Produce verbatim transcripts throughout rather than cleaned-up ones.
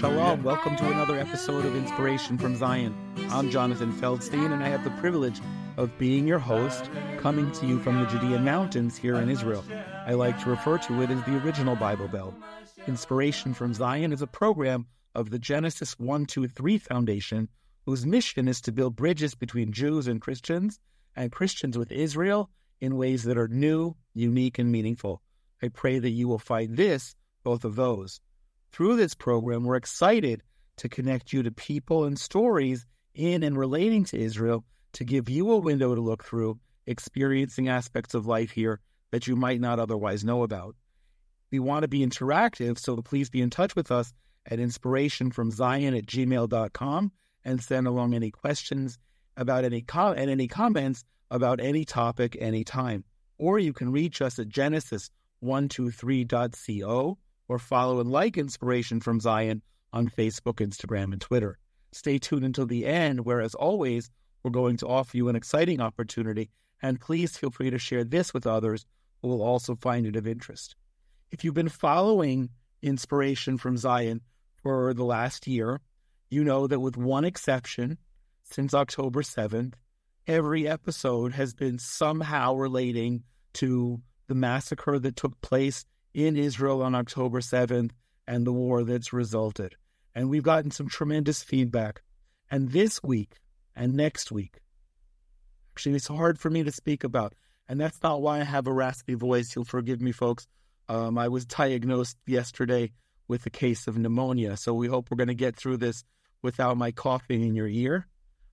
Shalom. Welcome to another episode of Inspiration from Zion. I'm Jonathan Feldstein, and I have the privilege of being your host, coming to you from the Judean Mountains here in Israel. I like to refer to it as the original Bible Belt. Inspiration from Zion is a program of the Genesis one two three Foundation, whose mission is to build bridges between Jews and Christians, and Christians with Israel in ways that are new, unique, and meaningful. I pray that you will find this, both of those. Through this program, we're excited to connect you to people and stories in and relating to Israel to give you a window to look through, experiencing aspects of life here that you might not otherwise know about. We want to be interactive, so please be in touch with us at inspirationfromzion at gmail dot com and send along any questions about any com- and any comments about any topic anytime. Or you can reach us at genesis one two three dot co or follow and like Inspiration from Zion on Facebook, Instagram, and Twitter. Stay tuned until the end, where, as always, we're going to offer you an exciting opportunity, and please feel free to share this with others who will also find it of interest. If you've been following Inspiration from Zion for the last year, you know that with one exception, since October seventh, every episode has been somehow relating to the massacre that took place in Israel on October seventh and the war that's resulted. And we've gotten some tremendous feedback. And this week and next week, actually, it's hard for me to speak about. And that's not why I have a raspy voice. You'll forgive me, folks. Um, I was diagnosed yesterday with a case of pneumonia. So we hope we're going to get through this without my coughing in your ear.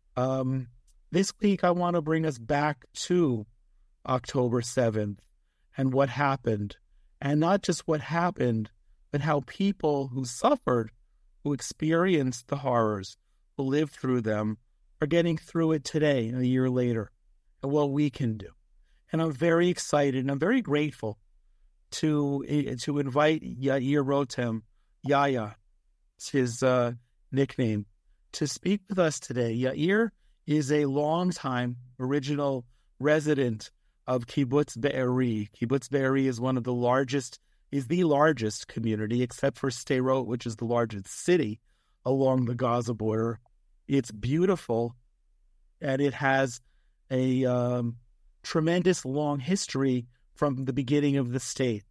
Um, this week, I want to bring us back to October seventh and what happened. And not just what happened, but how people who suffered, who experienced the horrors, who lived through them, are getting through it today, a year later, and what we can do. And I'm very excited, and I'm very grateful to to invite Yair Rotem, Yaya, it's his uh, nickname, to speak with us today. Yair is a longtime original resident of Kibbutz Be'eri. Kibbutz Be'eri is one of the largest, is the largest community, except for Sderot, which is the largest city along the Gaza border. It's beautiful, and it has a um, tremendous long history from the beginning of the state.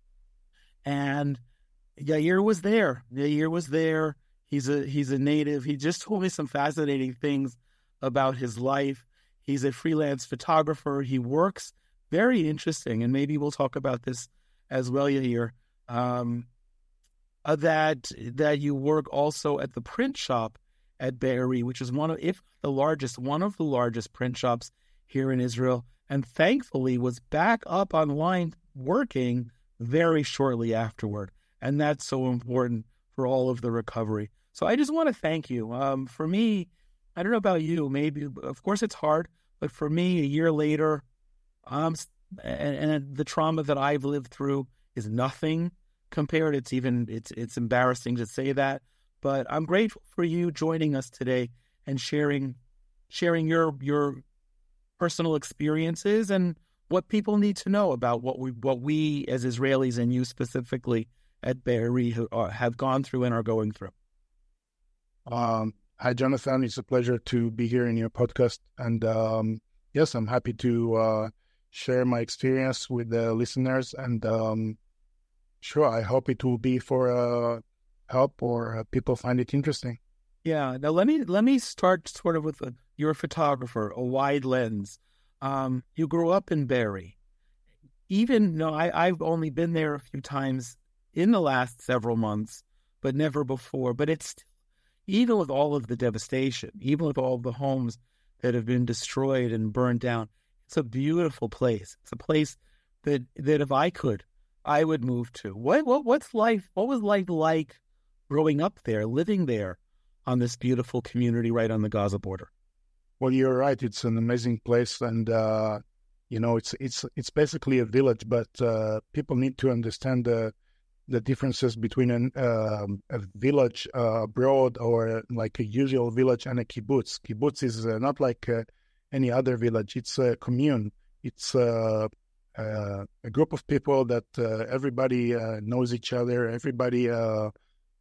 And Yair was there. Yair was there. He's a he's a native. He just told me some fascinating things about his life. He's a freelance photographer. He works, very interesting, and maybe we'll talk about this as well, Yair, um, uh, that that you work also at the print shop at Be'eri, which is one of, if the largest, one of the largest print shops here in Israel, and thankfully was back up online working very shortly afterward. And that's so important for all of the recovery. So I just want to thank you. Um, for me, I don't know about you, maybe, of course it's hard, but for me, a year later, um, and, and the trauma that I've lived through is nothing compared. It's even, it's it's embarrassing to say that, but I'm grateful for you joining us today and sharing sharing your your personal experiences and what people need to know about what we what we as Israelis and you specifically at Be'eri have gone through and are going through. Um. Hi, Jonathan. It's a pleasure to be here in your podcast. And um, yes, I'm happy to uh, share my experience with the listeners. And um, sure, I hope it will be for uh, help or uh, people find it interesting. Yeah. Now, let me let me start sort of with a, you're a photographer, a wide lens. Um, you grew up in Be'eri. Even though I, I've only been there a few times in the last several months, but never before. But it's even with all of the devastation, even with all of the homes that have been destroyed and burned down, it's a beautiful place. It's a place that that if I could, I would move to. What what what's life? What was life like growing up there, living there, on this beautiful community right on the Gaza border? Well, you're right. It's an amazing place, and uh, you know, it's it's it's basically a village. But uh, people need to understand the the differences between an, uh, a village uh, abroad or uh, like a usual village and a kibbutz. Kibbutz is uh, not like uh, any other village. It's a commune. It's uh, uh, a group of people that uh, everybody uh, knows each other. Everybody uh,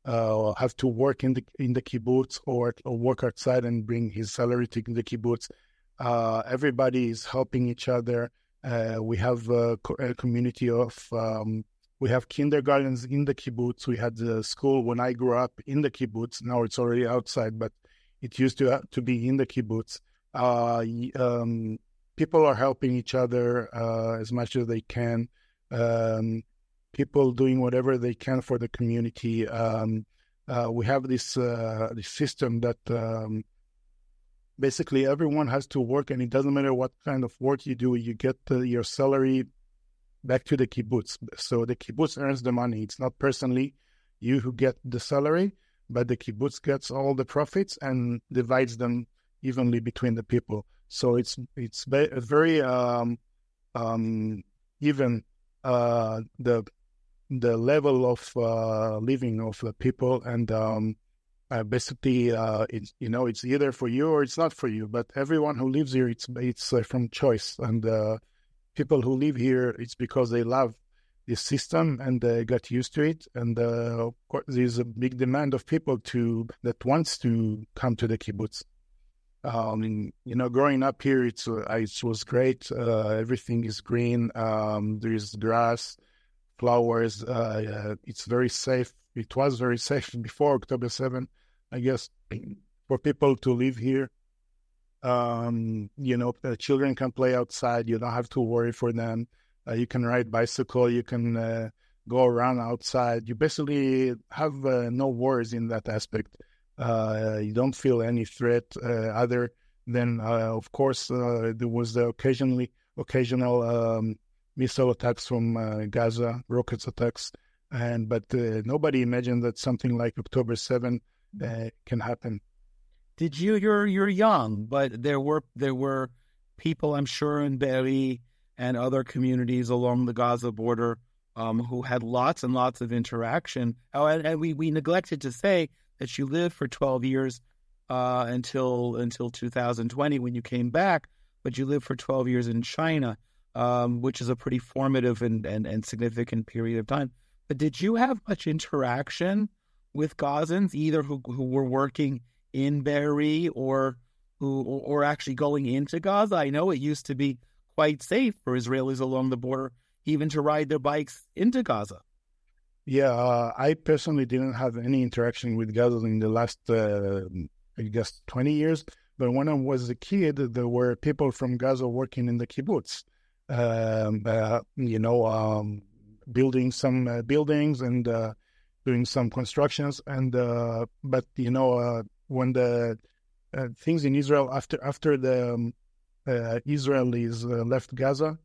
uh, have to work in the in the kibbutz or, or work outside and bring his salary to the kibbutz. Uh, everybody is helping each other. Uh, we have a, co- a community of, um, we have kindergartens in the kibbutz. We had the school when I grew up in the kibbutz. Now it's already outside, but it used to to be in the kibbutz. Uh, um, people are helping each other uh, as much as they can. Um, people doing whatever they can for the community. Um, uh, we have this, uh, this system that um, basically everyone has to work, and it doesn't matter what kind of work you do, you get uh, your salary back to the kibbutz. So the kibbutz earns the money. It's not personally you who get the salary, but the kibbutz gets all the profits and divides them evenly between the people. So it's it's a very um, um, even uh, the the level of uh, living of the people, and um, uh, basically uh, it's you know it's either for you or it's not for you. But everyone who lives here, it's it's uh, from choice, and uh, people who live here, it's because they love this system and they got used to it. And uh, of course, there's a big demand of people to that wants to come to the kibbutz. Um, you know, growing up here, it's uh, it was great. Uh, everything is green. Um, there is grass, flowers. Uh, uh, it's very safe. It was very safe before October seventh, I guess, for people to live here. Um, you know, the children can play outside. You don't have to worry for them. Uh, you can ride bicycle. You can uh, go around outside. You basically have uh, no worries in that aspect. Uh, you don't feel any threat uh, other than, uh, of course, uh, there was the occasionally occasional um, missile attacks from uh, Gaza, rockets attacks, and but uh, nobody imagined that something like October seventh uh, can happen. Did you? You're you're young, but there were there were people, I'm sure, in Be'eri and other communities along the Gaza border um, who had lots and lots of interaction. Oh, and, and we we neglected to say that you lived for twelve years uh, until until two thousand twenty when you came back, but you lived for twelve years in China, um, which is a pretty formative and, and, and significant period of time. But did you have much interaction with Gazans, either who, who were working in Be'eri or who or, or actually going into Gaza? I know it used to be quite safe for Israelis along the border even to ride their bikes into Gaza. Yeah, uh, I personally didn't have any interaction with Gaza in the last, uh, I guess, twenty years. But when I was a kid, there were people from Gaza working in the kibbutz, um, uh, you know, um, building some uh, buildings and uh, doing some constructions. And uh, but you know, uh, when the uh, things in Israel after after the um, uh, Israelis uh, left Gaza.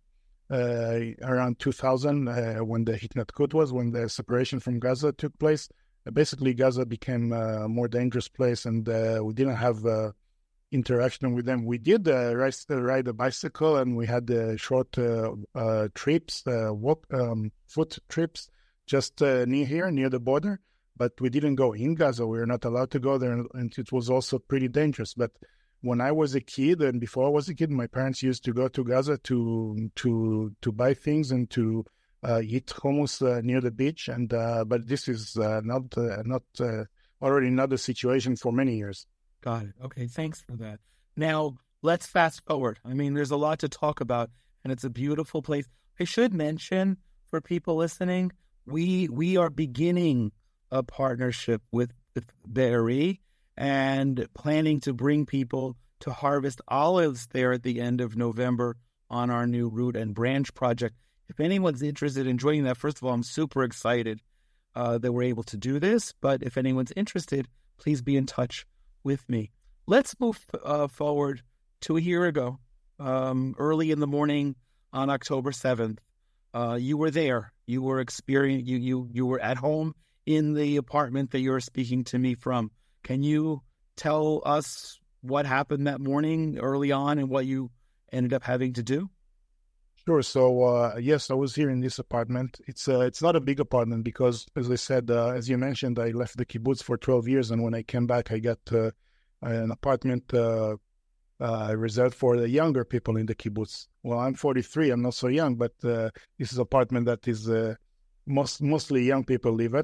Uh, around two thousand, uh, when the Hitnatkut was, when the separation from Gaza took place, uh, basically Gaza became a more dangerous place, and uh, we didn't have uh, interaction with them. We did uh, ride, ride a bicycle, and we had uh, short uh, uh, trips, uh, walk, um, foot trips, just uh, near here, near the border. But we didn't go in Gaza. We were not allowed to go there, and it was also pretty dangerous. But when I was a kid, and before I was a kid, my parents used to go to Gaza to to to buy things and to uh, eat hummus uh, near the beach. And uh, but this is uh, not uh, not uh, already not the situation for many years. Got it. Okay, thanks for that. Now let's fast forward. I mean, there's a lot to talk about, and it's a beautiful place. I should mention for people listening, we we are beginning a partnership with, with Be'eri, and planning to bring people to harvest olives there at the end of November on our new Root and Branch project. If anyone's interested in joining that, first of all, I'm super excited uh, that we're able to do this. But if anyone's interested, please be in touch with me. Let's move uh, forward to a year ago, um, early in the morning on October seventh. Uh, you were there. You were experiencing. You you you were at home in the apartment that you're speaking to me from. Can you tell us what happened that morning early on and what you ended up having to do? Sure. So, uh, yes, I was here in this apartment. It's uh, it's not a big apartment because, as I said, uh, as you mentioned, I left the kibbutz for twelve years. And when I came back, I got uh, an apartment uh, uh, reserved for the younger people in the kibbutz. Well, I'm forty-three. I'm not so young, but uh, this is an apartment that is uh, most, mostly young people live at.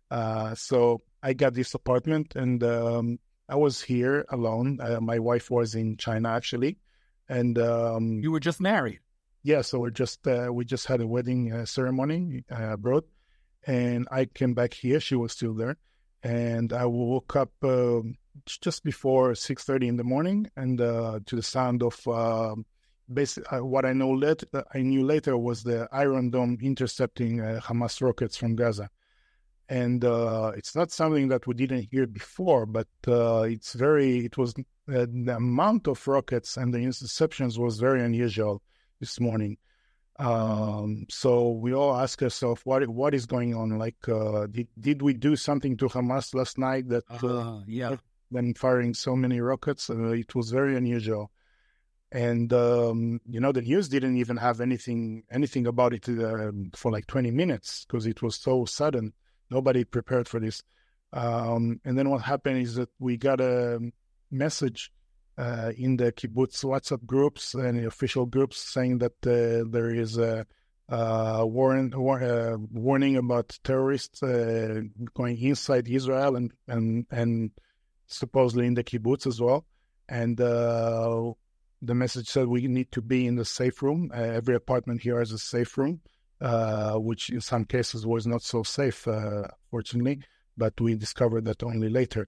Uh, so I got this apartment, and um, I was here alone. Uh, my wife was in China, actually. And um, You were just married. yeah, so we're just, uh, we just had a wedding uh, ceremony uh, abroad. And I came back here. She was still there. And I woke up uh, just before six thirty in the morning, and uh, to the sound of uh, basic, uh, what I know later, I knew later was the Iron Dome intercepting uh, Hamas rockets from Gaza. And uh, it's not something that we didn't hear before, but uh, it's very, it was, uh, the amount of rockets and the interceptions was very unusual this morning. Um, so we all ask ourselves, what what is going on? Like, uh, did did we do something to Hamas last night that uh, Uh, yeah. when firing so many rockets? Uh, it was very unusual, and um, you know, the news didn't even have anything anything about it uh, for like twenty minutes because it was so sudden. Nobody prepared for this. Um, and then what happened is that we got a message Uh, in the kibbutz WhatsApp groups and the official groups saying that uh, there is a, a warn, war, uh, warning about terrorists uh, going inside Israel and, and and supposedly in the kibbutz as well. And uh, the message said we need to be in the safe room. Uh, every apartment here has a safe room, uh, which in some cases was not so safe, uh, fortunately, but we discovered that only later.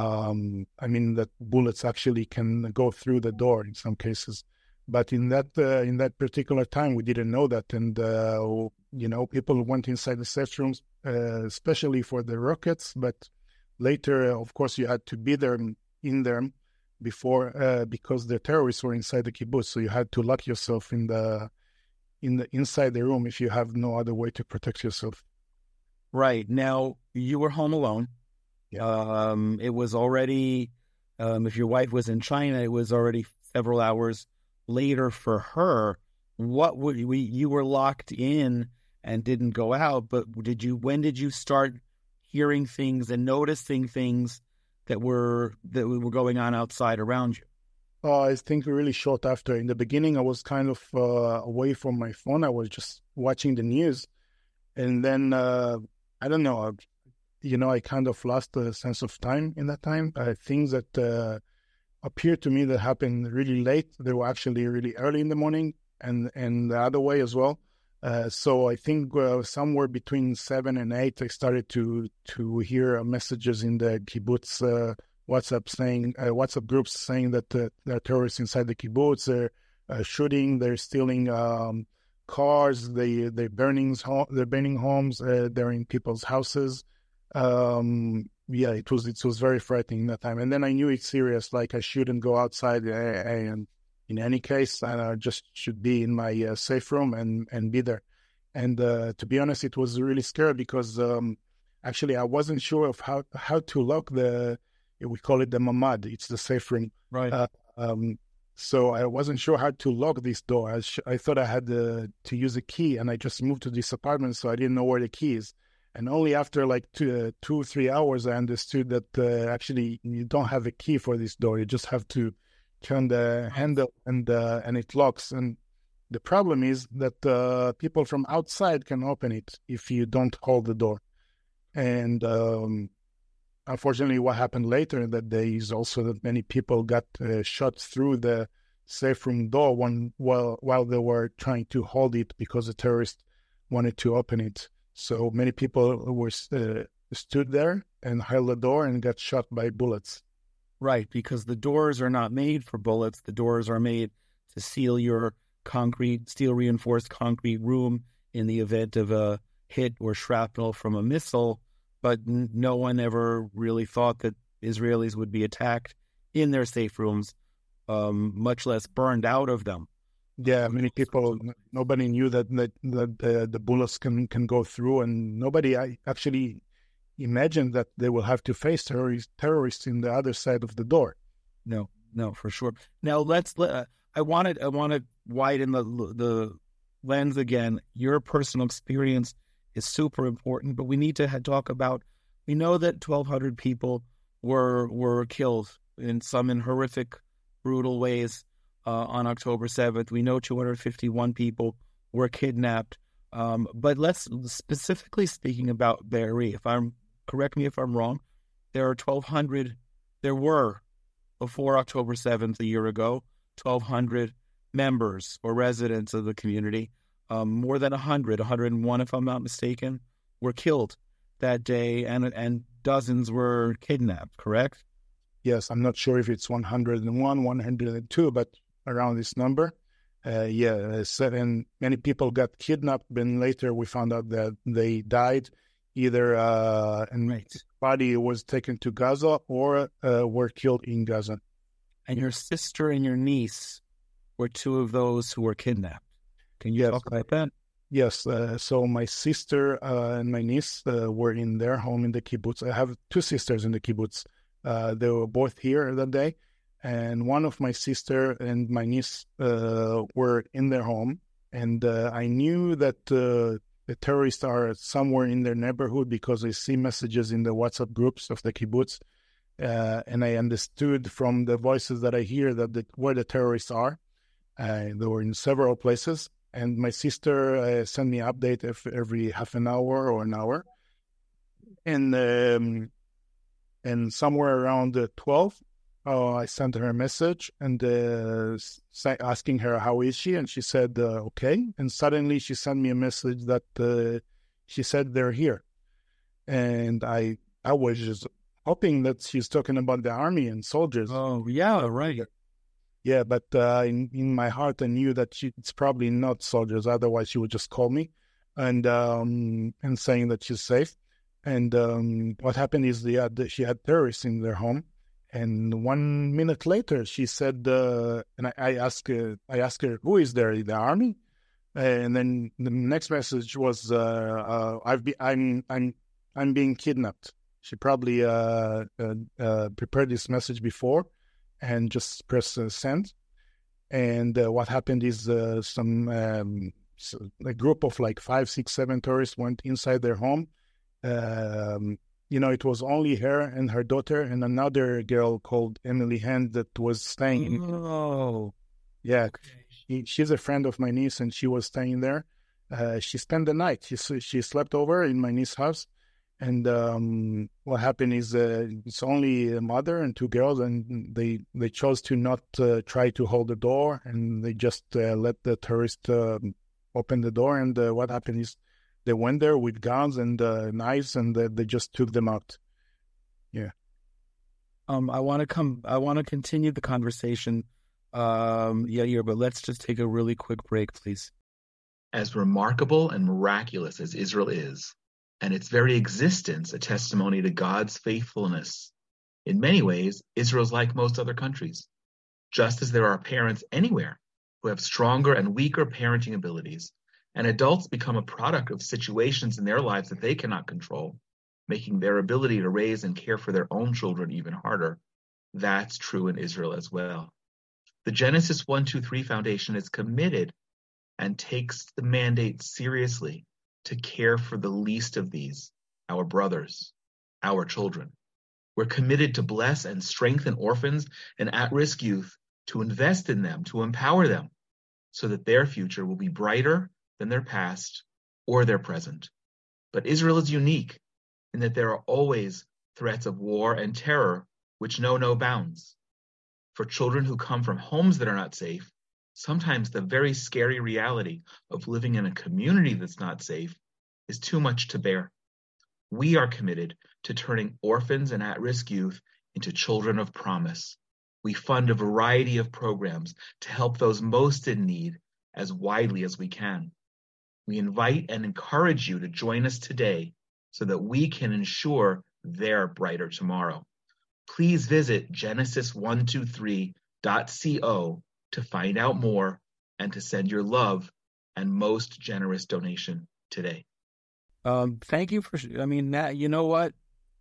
Um, I mean that bullets actually can go through the door in some cases, but in that uh, in that particular time we didn't know that, and uh, you know, people went inside the safe rooms, uh, especially for the rockets. But later, of course, you had to be there in there before uh, because the terrorists were inside the kibbutz, so you had to lock yourself in the in the inside the room if you have no other way to protect yourself. Right. Now you were home alone. Yeah. Um, it was already, um, if your wife was in China, it was already several hours later for her. What would we, you were locked in and didn't go out, but did you, when did you start hearing things and noticing things that were, that were going on outside around you? Oh, I think really short after. In the beginning, I was kind of uh, away from my phone. I was just watching the news. And then, uh, I don't know, you know, I kind of lost the sense of time in that time. Uh, things that uh, appeared to me that happened really late, they were actually really early in the morning, and, and the other way as well. Uh, so I think uh, somewhere between seven and eight, I started to to hear messages in the kibbutz uh, WhatsApp saying, uh, WhatsApp groups saying that uh, there are terrorists inside the kibbutz. They're uh, shooting, they're stealing um, cars, they they're burning they're burning homes, uh, they're in people's houses. Um, yeah, it was it was very frightening that time. And then I knew it's serious. Like I shouldn't go outside, and in any case, I just should be in my uh, safe room and and be there. And uh, to be honest, it was really scary because um, actually I wasn't sure of how how to lock the, we call it the mamad. It's the safe room, right? Uh, um, so I wasn't sure how to lock this door. I, sh- I thought I had uh, to use a key, and I just moved to this apartment, so I didn't know where the key is. And only after like two, uh, two or three hours, I understood that uh, actually you don't have a key for this door. You just have to turn the handle and uh, and it locks. And the problem is that uh, people from outside can open it if you don't hold the door. And um, unfortunately, what happened later that day is also that many people got uh, shot through the safe room door when, while, while they were trying to hold it because the terrorists wanted to open it. So many people were uh, stood there and held the door and got shot by bullets. Right, because the doors are not made for bullets. The doors are made to seal your concrete, steel-reinforced concrete room in the event of a hit or shrapnel from a missile. But n- no one ever really thought that Israelis would be attacked in their safe rooms, um, much less burned out of them. Yeah, many people, nobody knew that that, that uh, the bullets can, can go through, and nobody I actually imagined that they will have to face terrorists, terrorists in the other side of the door. No, no, for sure. Now let's. Uh, I wanted. I want to widen the the lens again. Your personal experience is super important, but we need to ha- talk about. We know that twelve hundred people were were killed in some in horrific, brutal ways. Uh, on October seventh, we know two hundred fifty-one people were kidnapped. Um, but let's specifically speaking about Be'eri, if I'm correct me if I'm wrong, there are twelve hundred, there were, before October seventh a year ago, twelve hundred members or residents of the community. Um, more than one hundred, one hundred one if I'm not mistaken, were killed that day, and and dozens were kidnapped, correct? Yes, I'm not sure if it's one hundred one, one hundred two, but around this number. Uh, yeah, seven, many people got kidnapped, but later we found out that they died either uh, and Right. body was taken to Gaza or uh, were killed in Gaza. And your sister and your niece were two of those who were kidnapped. Can you Yes. talk about that? Yes, uh, so my sister uh, and my niece uh, were in their home in the kibbutz. I have two sisters in the kibbutz. Uh, they were both here that day, and one of my sister and my niece uh, were in their home, and uh, I knew that uh, the terrorists are somewhere in their neighborhood because I see messages in the WhatsApp groups of the kibbutz, uh, and I understood from the voices that I hear that the, where the terrorists are. Uh, they were in several places. And my sister uh, sent me an update if, every half an hour or an hour. And um, and somewhere around uh, twelve, uh, I sent her a message and uh, say, asking her how is she, and she said uh, okay. And suddenly she sent me a message that uh, she said they're here, and I I was just hoping that she's talking about the army and soldiers. Oh, yeah, right. Yeah, but uh, in, in my heart, I knew that she, it's probably not soldiers. Otherwise, she would just call me and um, and saying that she's safe. And um, what happened is they had, she had terrorists in their home. And one minute later, she said, uh, and I, I asked uh, I asked her, who is there? The army? And then the next message was, uh, uh, I've be, I'm I'm I'm being kidnapped. She probably uh, uh, uh, prepared this message before. And just press uh, send. And uh, what happened is uh, some um, so a group of like five, six, seven tourists went inside their home. Um, you know, it was only her and her daughter and another girl called Emily Hand that was staying. In, Oh, yeah, okay. she, she's a friend of my niece, and she was staying there. Uh, she spent the night. She she slept over in my niece's house. And um, what happened is uh, it's only a mother and two girls, and they they chose to not uh, try to hold the door, and they just uh, let the tourist uh, open the door. And uh, what happened is they went there with guns and uh, knives, and uh, they just took them out. Yeah. Um, I want to come. I want to continue the conversation. Um, yeah, yeah, but let's just take a really quick break, please. As remarkable and miraculous as Israel is, and its very existence a testimony to God's faithfulness, in many ways, Israel's like most other countries. Just as there are parents anywhere who have stronger and weaker parenting abilities, and adults become a product of situations in their lives that they cannot control, making their ability to raise and care for their own children even harder, that's true in Israel as well. The Genesis one two three Foundation is committed and takes the mandate seriously to care for the least of these, our brothers, our children. We're committed to bless and strengthen orphans and at-risk youth, to invest in them, to empower them, so that their future will be brighter than their past or their present. But Israel is unique in that there are always threats of war and terror which know no bounds. For children who come from homes that are not safe, sometimes the very scary reality of living in a community that's not safe is too much to bear. We are committed to turning orphans and at-risk youth into children of promise. We fund a variety of programs to help those most in need as widely as we can. We invite and encourage you to join us today so that we can ensure their brighter tomorrow. Please visit genesis one two three dot co to find out more and to send your love and most generous donation today. Um, thank you for, I mean, that, you know what?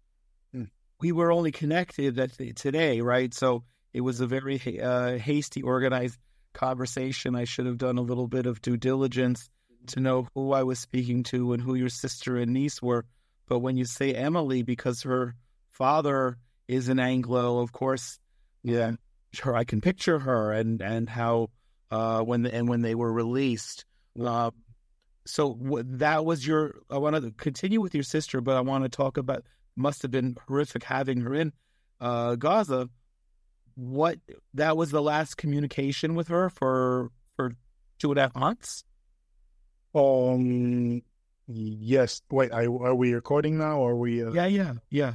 Mm. We were only connected that today, right? So it was a very uh, hasty, organized conversation. I should have done a little bit of due diligence to know who I was speaking to and who your sister and niece were. But when you say Emily, because her father is an Anglo, of course, yeah, sure, I can picture her and and how uh, when the, and when they were released. Uh, so w- that was your. I want to continue with your sister, but I want to talk about must have been horrific having her in uh, Gaza. What that was the last communication with her for for two and a half months. Um. Yes. Wait. I, are we recording now? Or are we? Uh... Yeah. Yeah. Yeah.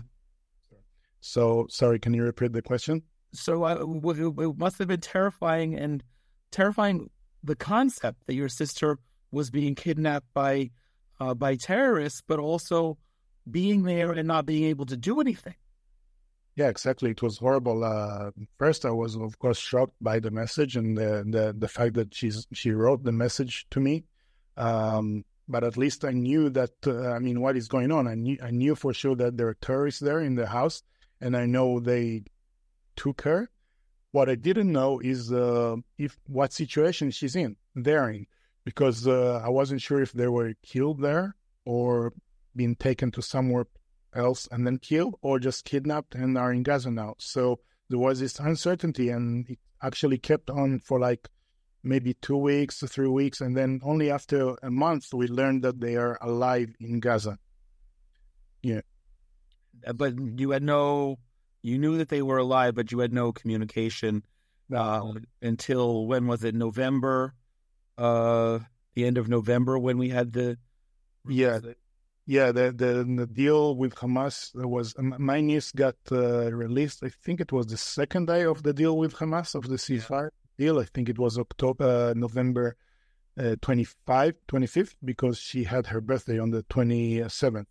So sorry. Can you repeat the question? So uh, it must have been terrifying and terrifying the concept that your sister was being kidnapped by uh, by terrorists, but also being there and not being able to do anything. Yeah, exactly. It was horrible. Uh, first, I was, of course, shocked by the message and the the, the fact that she's she wrote the message to me. Um, but at least I knew that. Uh, I mean, what is going on? I knew I knew for sure that there are terrorists there in the house, and I know they took her. What I didn't know is uh, if what situation she's in, they're in, because uh, I wasn't sure if they were killed there or been taken to somewhere else and then killed, or just kidnapped and are in Gaza now. So there was this uncertainty, and it actually kept on for like maybe two weeks to three weeks, and then only after a month we learned that they are alive in Gaza. Yeah, but you had no. You knew that they were alive, but you had no communication uh, until, when was it? November, uh, the end of November, when we had the yeah, yeah. The the, the deal with Hamas was, my niece got uh, released. I think it was the second day of the deal with Hamas, of the ceasefire deal. I think it was October, uh, November uh, twenty-fifth, twenty-fifth, because she had her birthday on the twenty-seventh.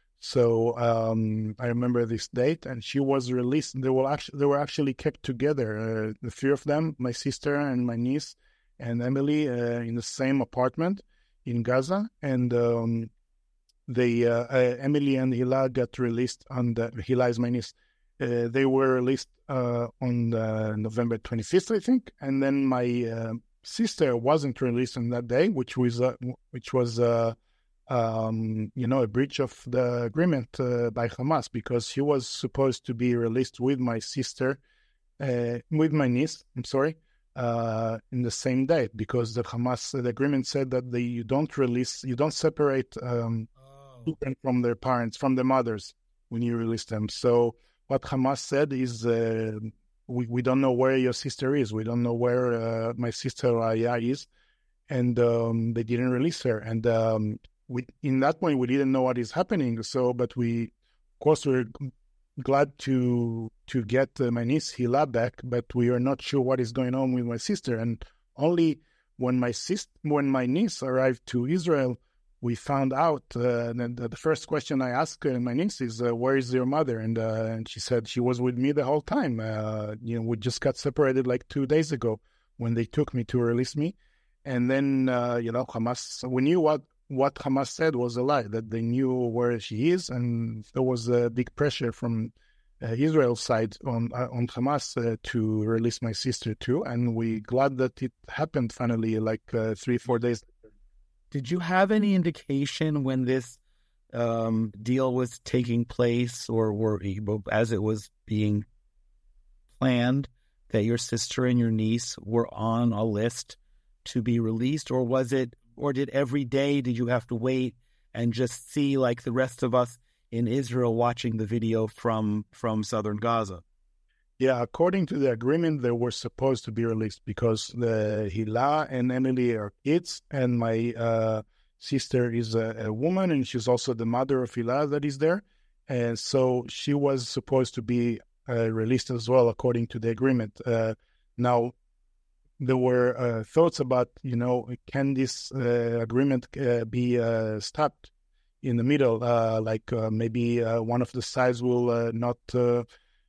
So um, I remember this date, and she was released. They were actually they were actually kept together, uh, the three of them, my sister and my niece and Emily, uh, in the same apartment in Gaza. And um, they uh, uh, Emily and Hila got released on the Hila is my niece. Uh, they were released uh, on uh, November twenty-fifth, I think, and then my uh, sister wasn't released on that day, which was uh, which was. Uh, Um, you know, a breach of the agreement uh, by Hamas, because she was supposed to be released with my sister, uh, with my niece, I'm sorry, uh, in the same day, because the Hamas, the agreement said that they, you don't release, you don't separate um, oh. children from their parents, from their mothers, when you release them. So what Hamas said is, uh, we, we don't know where your sister is. We don't know where uh, my sister Raya is. And um, they didn't release her. And um, We, in that point, we didn't know what is happening. So, but we, of course, we're glad to to get uh, my niece Hila back, but we are not sure what is going on with my sister. And only when my sis, when my niece arrived to Israel, we found out. Uh, and the, the first question I asked uh, my niece is, uh, "Where is your mother?" And uh, and she said she was with me the whole time. Uh, you know, we just got separated like two days ago when they took me to release me, and then uh, you know, Hamas. We knew what. What Hamas said was a lie, that they knew where she is, and there was a big pressure from uh, Israel's side on uh, on Hamas uh, to release my sister too, and we glad that it happened finally, like uh, three, four days later. Did you have any indication when this um, deal was taking place, or, or as it was being planned, that your sister and your niece were on a list to be released, or was it? Or did every day, did you have to wait and just see, like the rest of us in Israel, watching the video from, from southern Gaza? Yeah, according to the agreement, they were supposed to be released because the Hila and Emily are kids, and my uh, sister is a, a woman, and she's also the mother of Hila that is there. And so she was supposed to be uh, released as well, according to the agreement. Uh, now, there were uh, thoughts about, you know, can this uh, agreement uh, be uh, stopped in the middle? Uh, like uh, maybe uh, one of the sides will uh, not, uh,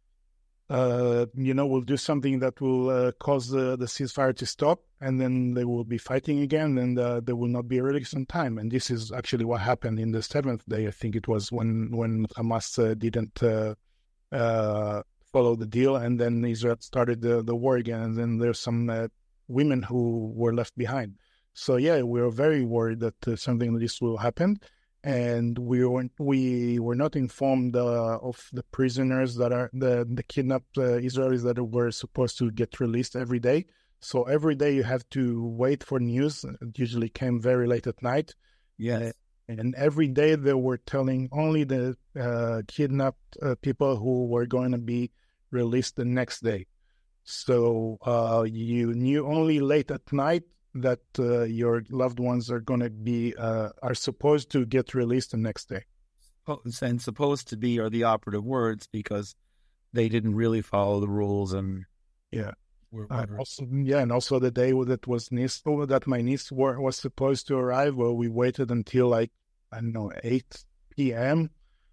uh, you know, will do something that will uh, cause the, the ceasefire to stop, and then they will be fighting again, and uh, they will not be released on time. And this is actually what happened in the seventh day. I think it was when when Hamas uh, didn't uh, uh, follow the deal, and then Israel started the, the war again, and then there's some uh, women who were left behind. So yeah, we were very worried that uh, something like this will happen, and we weren't we were not informed uh, of the prisoners that are the the kidnapped uh, Israelis that were supposed to get released every day. So every day you have to wait for news. It usually came very late at night. Yes. And every day they were telling only the uh, kidnapped uh, people who were going to be released the next day. So uh, you knew only late at night that uh, your loved ones are going to be, uh, are supposed to get released the next day. And supposed to be are the operative words, because they didn't really follow the rules. And yeah. Were, Uh, were... also, yeah, and also the day that was niece, that my niece were, was supposed to arrive, well, we waited until like, I don't know, eight p.m.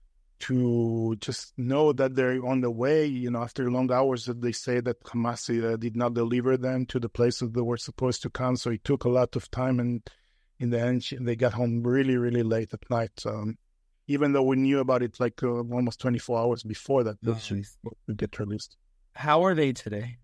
to just know that they're on the way. You know, after long hours that they say that Hamas uh, did not deliver them to the places they were supposed to come. So it took a lot of time, and in the end, they got home really, really late at night. Um, even though we knew about it like uh, almost twenty-four hours before that, they should get released. How are they today?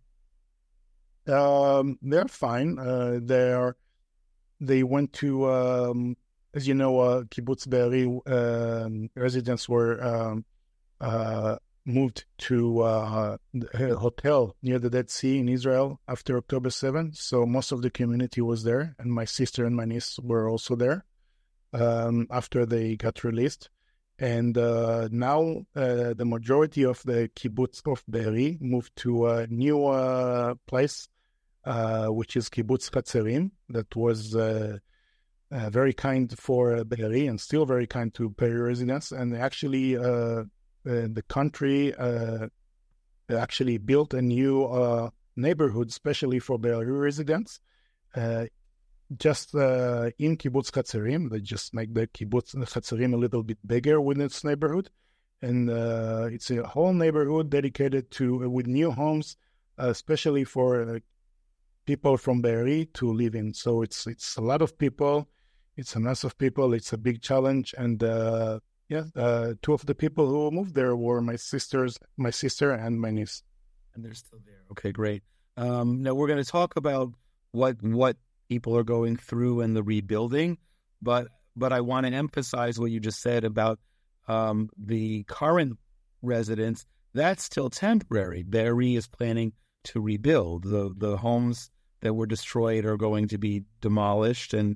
Um, they're fine. Uh, they're, they went to, um, as you know, uh, Kibbutz Be'eri um, residents were um, uh, moved to uh, a hotel near the Dead Sea in Israel after October seventh. So most of the community was there, and my sister and my niece were also there um, after they got released. And uh, now uh, the majority of the kibbutz of Be'eri moved to a new uh, place, uh, which is Kibbutz Hatzerim, that was uh, uh, very kind for Be'eri and still very kind to Be'eri residents. And actually, uh, uh, the country uh, actually built a new uh, neighborhood, especially for Be'eri residents. Uh, Just uh, in Kibbutz Hatzerim, they just make the Kibbutz Hatzerim a little bit bigger within its neighborhood, and uh, it's a whole neighborhood dedicated to uh, with new homes, uh, especially for uh, people from Be'eri to live in. So it's it's a lot of people, it's a mass of people, it's a big challenge, and uh, yeah, uh, two of the people who moved there were my sisters, my sister and my niece, and they're still there. Okay, great. Um, now we're going to talk about what what. people are going through and the rebuilding, but but I want to emphasize what you just said about um, the current residents. That's still temporary. Be'eri is planning to rebuild. The the homes that were destroyed are going to be demolished, and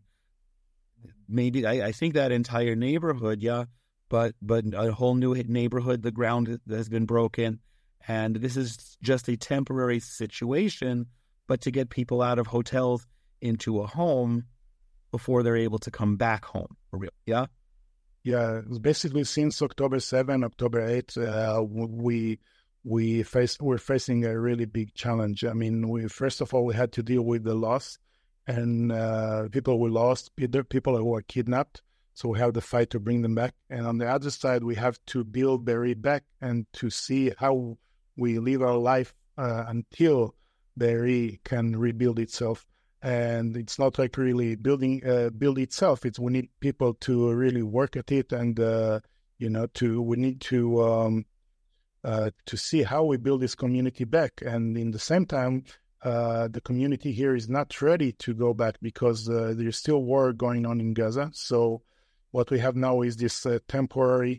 maybe I, I think that entire neighborhood, yeah, but but a whole new neighborhood. The ground has been broken, and this is just a temporary situation. But to get people out of hotels into a home before they're able to come back home for real. Yeah? Yeah, basically since October seventh, October eighth, uh, we we faced, we're facing a really big challenge. I mean, we first of all, we had to deal with the loss and uh, people we lost, people who were kidnapped. So we have the fight to bring them back. And on the other side, we have to build Be'eri back and to see how we live our life uh, until Be'eri can rebuild itself. And it's not like really building uh, build itself. It's we need people to really work at it, and uh, you know, to we need to um, uh, to see how we build this community back. And in the same time, uh, the community here is not ready to go back because uh, there's still war going on in Gaza. So what we have now is this uh, temporary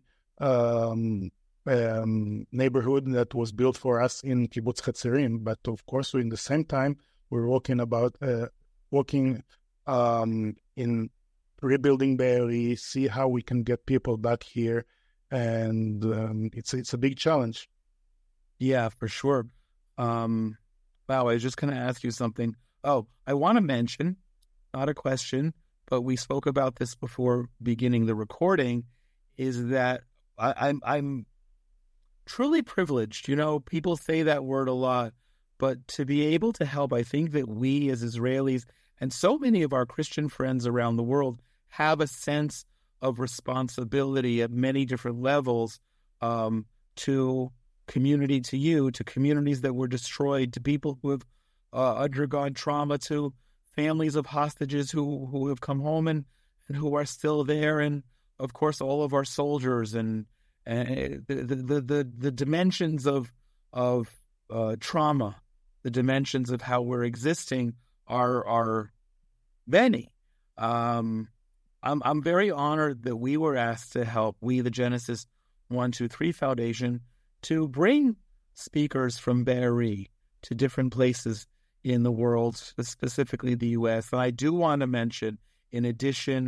um, um, neighborhood that was built for us in Kibbutz Hatzerim. But of course, in the same time, we're working about uh, working um, in rebuilding Be'eri, see how we can get people back here, and um, it's it's a big challenge. Yeah, for sure. Um, wow, I was just going to ask you something. Oh, I want to mention, not a question, but we spoke about this before beginning the recording, is that I, I'm I'm truly privileged. You know, people say that word a lot. But to be able to help, I think that we as Israelis and so many of our Christian friends around the world have a sense of responsibility at many different levels um, to community, to you, to communities that were destroyed, to people who have uh, undergone trauma, to families of hostages who, who have come home and, and who are still there, and of course all of our soldiers, and, and the, the, the, the dimensions of, of uh, trauma. The dimensions of how we're existing are are many. Um, I'm I'm very honored that we were asked to help, we, the Genesis one two three Foundation, to bring speakers from Be'eri to different places in the world, specifically the U S. And I do want to mention, in addition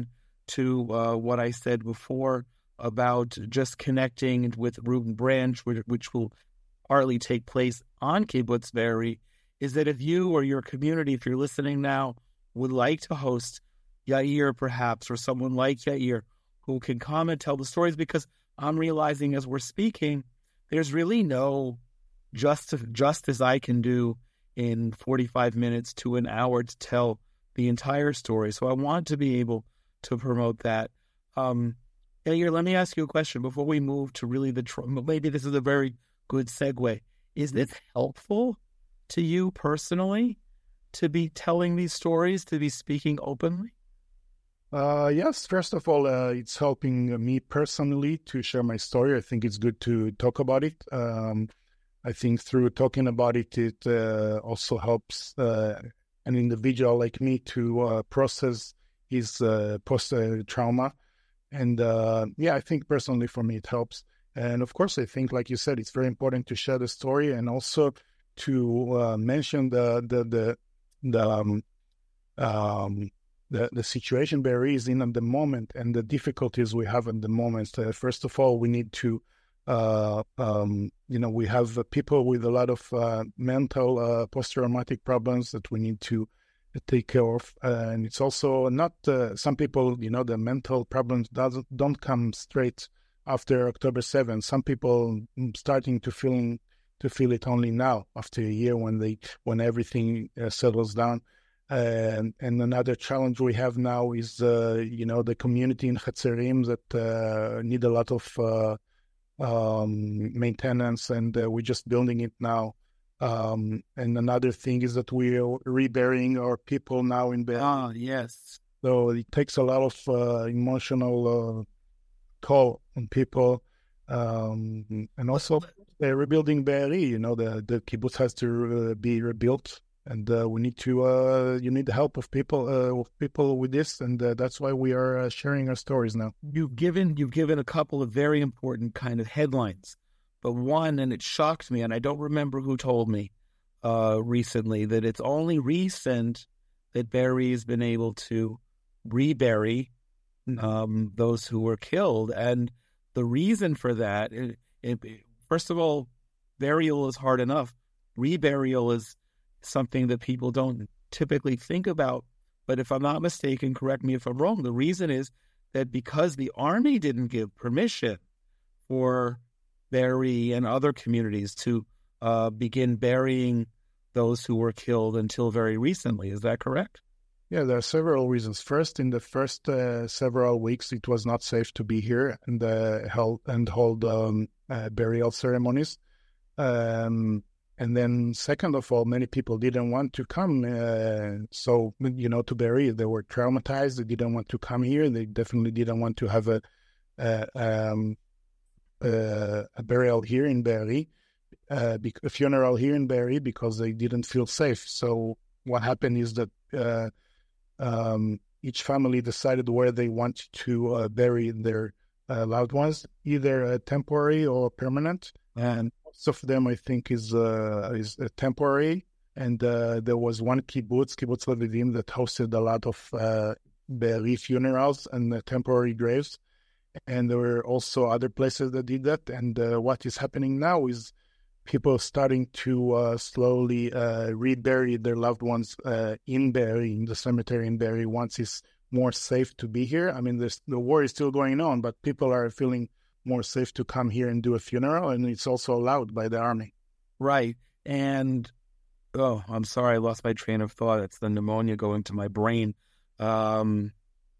to uh, what I said before about just connecting with Root and Branch, which, which will partly take place on Kibbutz Be'eri, is that if you or your community, if you're listening now, would like to host Yair perhaps, or someone like Yair who can come and tell the stories, because I'm realizing as we're speaking, there's really no just, just as I can do in forty-five minutes to an hour to tell the entire story. So I want to be able to promote that. Um, Yair, let me ask you a question before we move to really the, tr- maybe this is a very good segue. Is this helpful to you personally to be telling these stories, to be speaking openly? Uh, yes, first of all, uh, it's helping me personally to share my story. I think it's good to talk about it. Um, I think through talking about it, it uh, also helps uh, an individual like me to uh, process his uh, post-trauma. And uh, yeah, I think personally for me, it helps. And of course, I think, like you said, it's very important to share the story and also to uh, mention the the the the um, um, the, the situation Be'eri is in at the moment and the difficulties we have at the moment. Uh, first of all, we need to, uh, um, you know, we have uh, people with a lot of uh, mental uh, post-traumatic problems that we need to take care of. Uh, and it's also not, uh, some people, you know, the mental problems doesn't, don't come straight after October seventh. Some people starting to feel to feel it only now, after a year, when they when everything uh, settles down. Uh, and another challenge we have now is, uh, you know, the community in Hatzerim that uh, need a lot of uh, um, maintenance, and uh, we're just building it now. Um, and another thing is that we are reburying our people now in Be'eri. Ah, yes. So it takes a lot of uh, emotional uh, toll on people. Um, and also uh, rebuilding Be'eri, you know, the, the kibbutz has to uh, be rebuilt. And uh, we need to, uh, you need the help of people, uh, of people with this, and uh, that's why we are uh, sharing our stories now. You've given, you've given a couple of very important kind of headlines, but one, and it shocked me, and I don't remember who told me uh, recently, that it's only recent that Be'eri has been able to rebury um, those who were killed, and the reason for that, it, it, first of all, burial is hard enough. Reburial is something that people don't typically think about. But if I'm not mistaken, correct me if I'm wrong, the reason is that because the army didn't give permission for Be'eri and other communities to uh, begin burying those who were killed until very recently. Is that correct? Yeah, there are several reasons. First, in the first uh, several weeks, it was not safe to be here and uh, hold and hold um, uh, burial ceremonies. Um, And then second of all, many people didn't want to come. Uh, so, you know, to bury, they were traumatized. They didn't want to come here. They definitely didn't want to have a a, um, a, a burial here in Be'eri, uh, a funeral here in Be'eri, because they didn't feel safe. So what happened is that uh, um, each family decided where they want to uh, bury their uh, loved ones, either uh, temporary or permanent. And most of them, I think, is uh, is uh, temporary. And uh, there was one kibbutz, Kibbutz Levidim, that hosted a lot of uh, Be'eri funerals and uh, temporary graves. And there were also other places that did that. And uh, what is happening now is people starting to uh, slowly uh, rebury their loved ones uh, in Be'eri, in the cemetery in Be'eri, once it's more safe to be here. I mean, the war is still going on, but people are feeling more safe to come here and do a funeral, and it's also allowed by the army. Right. And, oh, I'm sorry, I lost my train of thought. It's the pneumonia going to my brain. Um,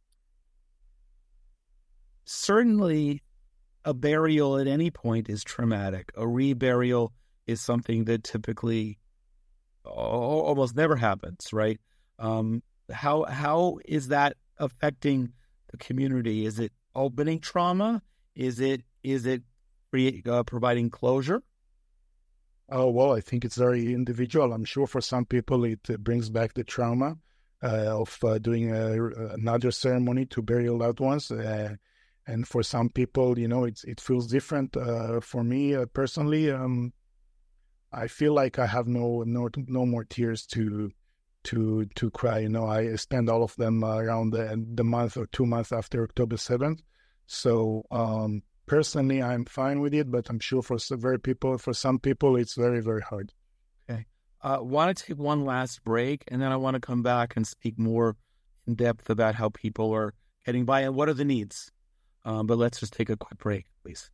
certainly, a burial at any point is traumatic. A reburial is something that typically almost never happens, right? Um, how how is that affecting the community? Is it opening trauma? Is it is it uh, providing closure? Oh, well, I think it's very individual. I'm sure for some people it uh, brings back the trauma uh, of uh, doing a, another ceremony to bury your loved ones. Uh, and for some people, you know, it's, it feels different. Uh, for me uh, personally, um, I feel like I have no no no more tears to to to cry. You know, I spend all of them around the, the month or two months after October seventh. So um, personally, I'm fine with it, but I'm sure for some very people, for some people, it's very, very hard. Okay. I uh, want to take one last break, and then I want to come back and speak more in depth about how people are getting by and what are the needs. Um, but let's just take a quick break, please.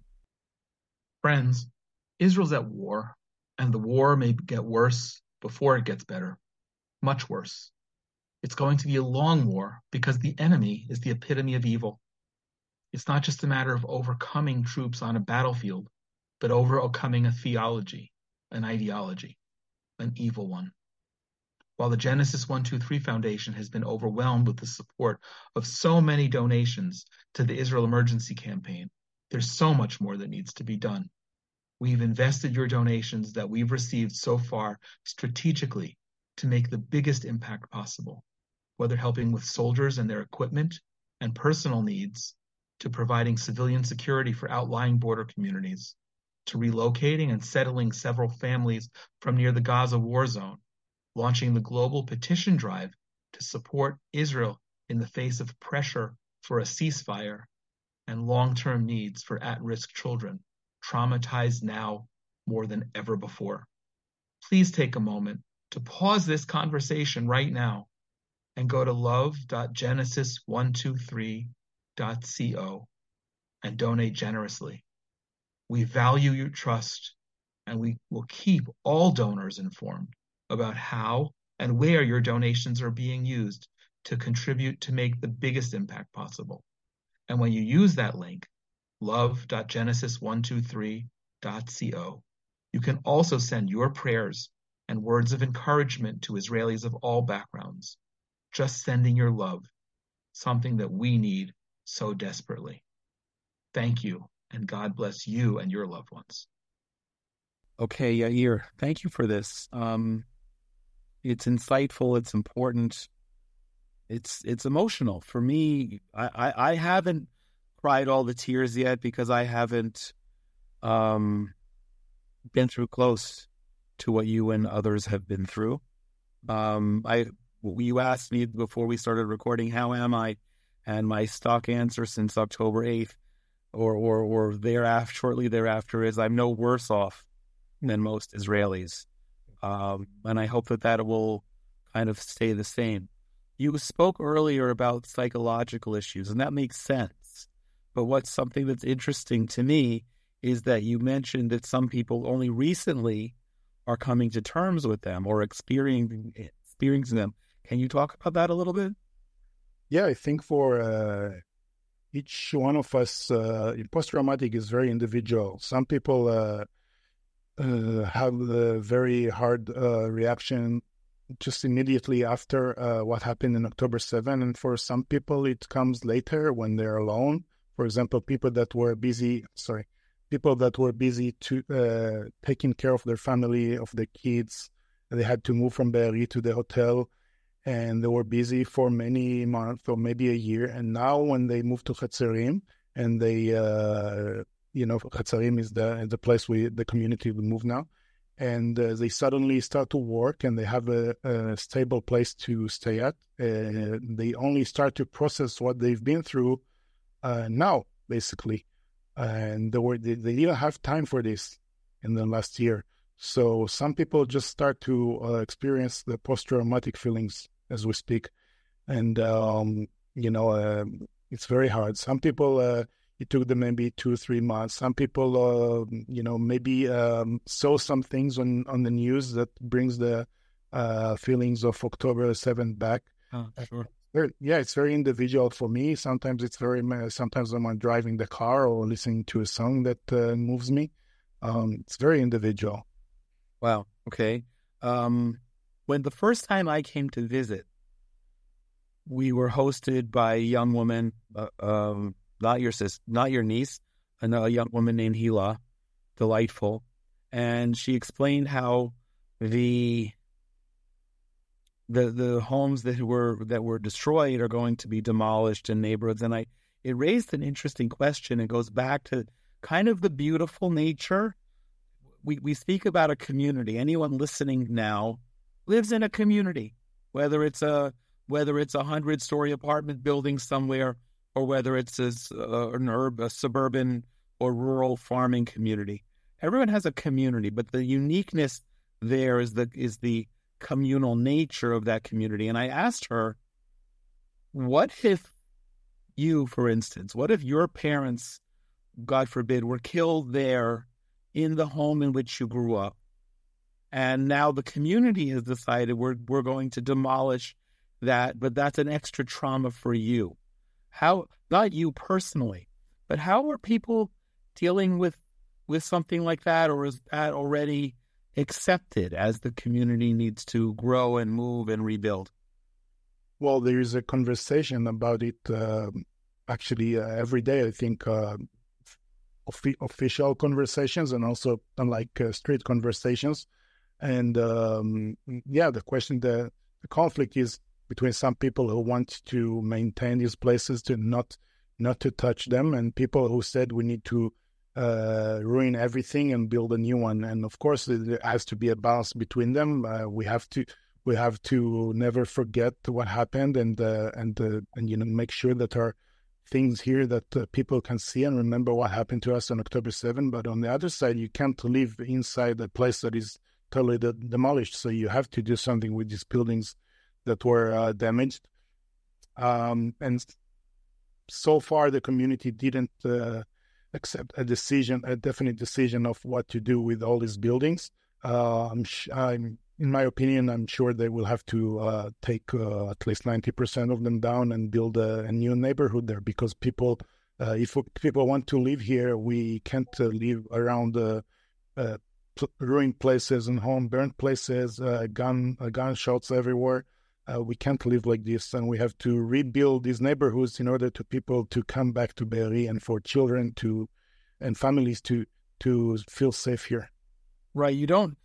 Friends, Israel's at war, and the war may get worse before it gets better. Much worse. It's going to be a long war because the enemy is the epitome of evil. It's not just a matter of overcoming troops on a battlefield, but overcoming a theology, an ideology, an evil one. While the Genesis one two three Foundation has been overwhelmed with the support of so many donations to the Israel Emergency Campaign, there's so much more that needs to be done. We've invested your donations that we've received so far strategically to make the biggest impact possible, whether helping with soldiers and their equipment and personal needs, to providing civilian security for outlying border communities, to relocating and settling several families from near the Gaza war zone, launching the global petition drive to support Israel in the face of pressure for a ceasefire, and long-term needs for at-risk children, traumatized now more than ever before. Please take a moment to pause this conversation right now and go to love dot genesis one two three dot co and donate generously. We value your trust, and we will keep all donors informed about how and where your donations are being used to contribute to make the biggest impact possible. And when you use that link, love dot genesis one two three dot co, you can also send your prayers and words of encouragement to Israelis of all backgrounds. Just sending your love, something that we need so desperately. Thank you, and God bless you and your loved ones. Okay, Yair, thank you for this. Um, it's insightful. It's important. It's it's emotional for me. I, I, I haven't cried all the tears yet because I haven't um, been through close to what you and others have been through. Um, I you asked me before we started recording, how am I? And my stock answer since October eighth, or or or thereafter, shortly thereafter, is I'm no worse off than most Israelis. Um, and I hope that that will kind of stay the same. You spoke earlier about psychological issues, and that makes sense. But what's something that's interesting to me is that you mentioned that some people only recently are coming to terms with them or experiencing experiencing them. Can you talk about that a little bit? Yeah, I think for uh, each one of us, uh, post-traumatic is very individual. Some people uh, uh, have a very hard uh, reaction just immediately after uh, what happened in October seventh. And for some people, it comes later when they're alone. For example, people that were busy, sorry, people that were busy to uh, taking care of their family, of their kids. They had to move from Be'eri to the hotel, and they were busy for many months or maybe a year. And now when they move to Chatzerim, and they, uh, you know, Chatzerim is the the place we, the community we move now, and uh, they suddenly start to work and they have a, a stable place to stay at. Uh, they only start to process what they've been through uh, now, basically. And they, were, they, they didn't have time for this in the last year. So some people just start to uh, experience the post-traumatic feelings as we speak. And, um, you know, uh, it's very hard. Some people, uh, it took them maybe two, three months. Some people, uh, you know, maybe um, saw some things on, on the news that brings the uh, feelings of October seventh back. Oh, sure. Yeah, it's very individual for me. Sometimes it's very, sometimes when I'm driving the car or listening to a song that uh, moves me. Um, it's very individual. Wow. Okay. Um, when the first time I came to visit, we were hosted by a young woman, uh, um, not your sis, not your niece, a young woman named Hila, delightful, and she explained how the the the homes that were that were destroyed are going to be demolished in neighborhoods, and I it raised an interesting question. It goes back to kind of the beautiful nature. We we speak about a community. Anyone listening now lives in a community. whether it's a whether it's a hundred-story apartment building somewhere, or whether it's a, uh, an urb, a suburban or rural farming community. Everyone has a community, but the uniqueness there is the is the communal nature of that community. And I asked her, what if you, for instance, what if your parents, God forbid, were killed there in the home in which you grew up, and now the community has decided we're we're going to demolish that, but that's an extra trauma for you. How, not you personally, but how are people dealing with with something like that, or is that already accepted as the community needs to grow and move and rebuild? Well, there is a conversation about it uh, actually uh, every day. I think uh, of- official conversations and also unlike uh, street conversations. And um, yeah, the question, the, the conflict is between some people who want to maintain these places, to not not to touch them, and people who said we need to uh, ruin everything and build a new one. And of course, there has to be a balance between them. Uh, we have to we have to never forget what happened, and uh, and uh, and you know, make sure that our things here that uh, people can see and remember what happened to us on October seventh. But on the other side, you can't live inside a place that is totally de- demolished. So you have to do something with these buildings that were uh, damaged. Um, and so far, the community didn't uh, accept a decision, a definite decision of what to do with all these buildings. Uh, I'm, sh- I'm, in my opinion, I'm sure they will have to uh, take uh, at least ninety percent of them down and build a, a new neighborhood there, because people, uh, if people want to live here, we can't uh, live around uh, uh, ruined places and home burnt places, uh, gun uh, gunshots everywhere. Uh, we can't live like this, and we have to rebuild these neighborhoods in order to people to come back to Be'eri, and for children to and families to to feel safe here. Right. You don't.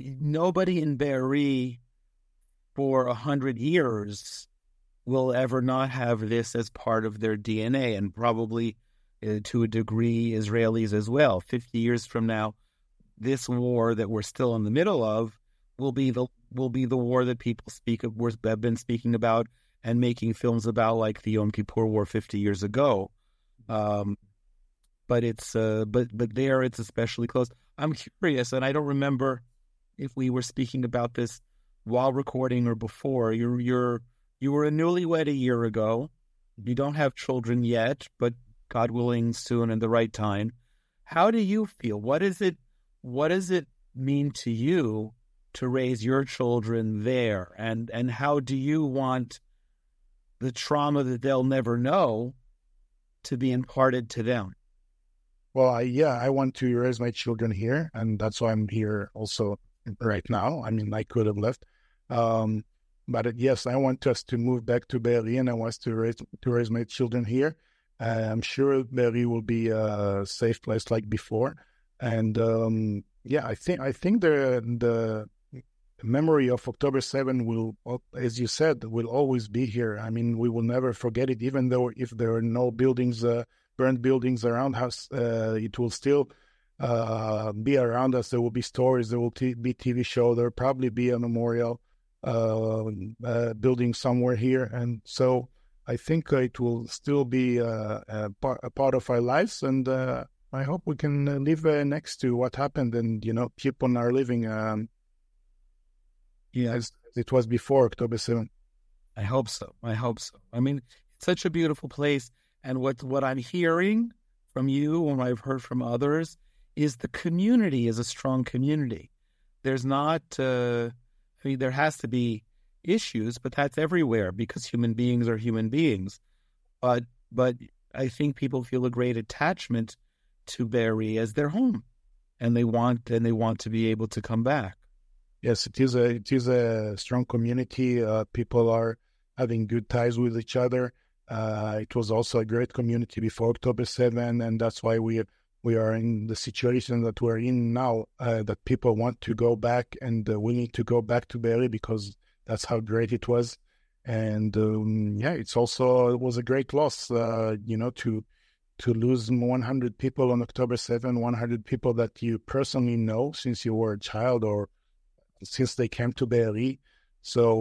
Nobody in Be'eri for a hundred years will ever not have this as part of their D N A, and probably uh, to a degree Israelis as well. Fifty years from now, this war that we're still in the middle of will be the will be the war that people speak of, have been speaking about and making films about, like the Yom Kippur War fifty years ago. Um, but it's uh, but but there it's especially close. I'm curious, and I don't remember if we were speaking about this while recording or before. You're you're you were a newlywed a year ago. You don't have children yet, but God willing, soon in the right time. How do you feel? What is it? What does it mean to you to raise your children there? And and how do you want the trauma that they'll never know to be imparted to them? Well, I, yeah, I want to raise my children here, and that's why I'm here also right now. I mean, I could have left. Um, but uh, yes, I want us to move back to Be'eri, and I want to raise, to raise my children here. Uh, I'm sure Be'eri will be a safe place like before. And um, yeah, I think I think the the memory of October seventh will, as you said, will always be here. I mean, we will never forget it, even though if there are no buildings, uh, burned buildings around us, uh, it will still uh, be around us. There will be stories, there will t- be T V show, there will probably be a memorial uh, uh, building somewhere here. And so I think uh, it will still be uh, a, par- a part of our lives, and uh, I hope we can uh, live uh, next to what happened and, you know, keep on our living um, yeah. as, as it was before October seventh. I hope so. I hope so. I mean, it's such a beautiful place. And what, what I'm hearing from you and I've heard from others is the community is a strong community. There's not, uh, I mean, there has to be issues, but that's everywhere because human beings are human beings. But, but I think people feel a great attachment to Be'eri as their home, and they want and they want to be able to come back. Yes, it is a it is a strong community. Uh, people are having good ties with each other. Uh, it was also a great community before October seventh, and that's why we we are in the situation that we're in now. Uh, that people want to go back, and uh, we need to go back to Be'eri because that's how great it was. And um, yeah, it's also it was a great loss. Uh, you know, to. to lose one hundred people on October seventh, one hundred people that you personally know since you were a child or since they came to Be'eri. So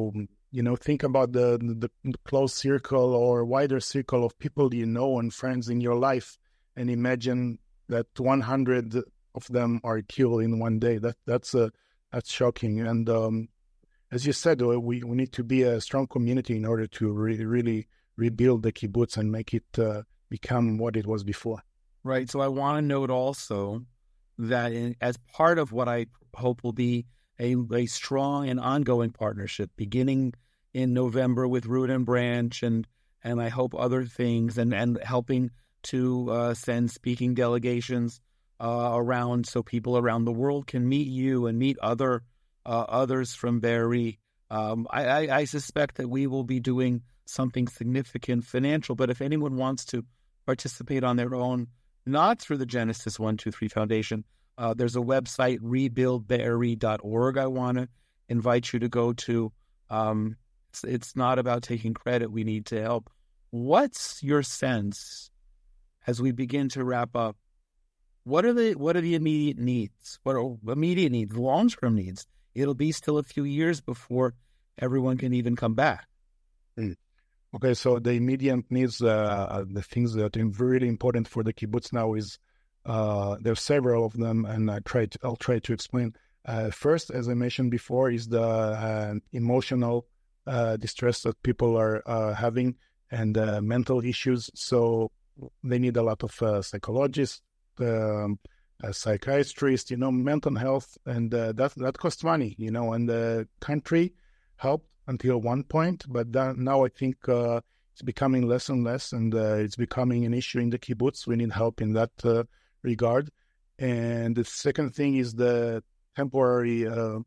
you know, think about the, the the close circle or wider circle of people you know and friends in your life, and imagine that one hundred of them are killed in one day. That that's a that's shocking. And um, as you said, we we need to be a strong community in order to re- really rebuild the kibbutz and make it uh, become what it was before. Right. So I want to note also that in, as part of what I hope will be a, a strong and ongoing partnership beginning in November with Root and Branch, and and I hope other things, and, and helping to uh, send speaking delegations uh, around so people around the world can meet you and meet other uh, others from Be'eri. Um, I, I, I suspect that we will be doing something significant financial, but if anyone wants to participate on their own, not through the Genesis one two three Foundation, uh, there's a website, rebuild be'eri dot org. I want to invite you to go to. Um, it's, it's not about taking credit. We need to help. What's your sense as we begin to wrap up? What are the what are the immediate needs? What are immediate needs? Long-term needs? It'll be still a few years before everyone can even come back. Mm. Okay, so the immediate needs, uh, the things that are really important for the kibbutz now is uh, there's several of them, and I try to, I'll try to explain. Uh, first, as I mentioned before, is the uh, emotional uh, distress that people are uh, having, and uh, mental issues. So they need a lot of uh, psychologists, um, a psychiatrist, you know, mental health, and uh, that that costs money, you know, and the country helped until one point, but that, now I think uh, it's becoming less and less, and uh, it's becoming an issue in the kibbutz. We need help in that uh, regard. And the second thing is the temporary uh,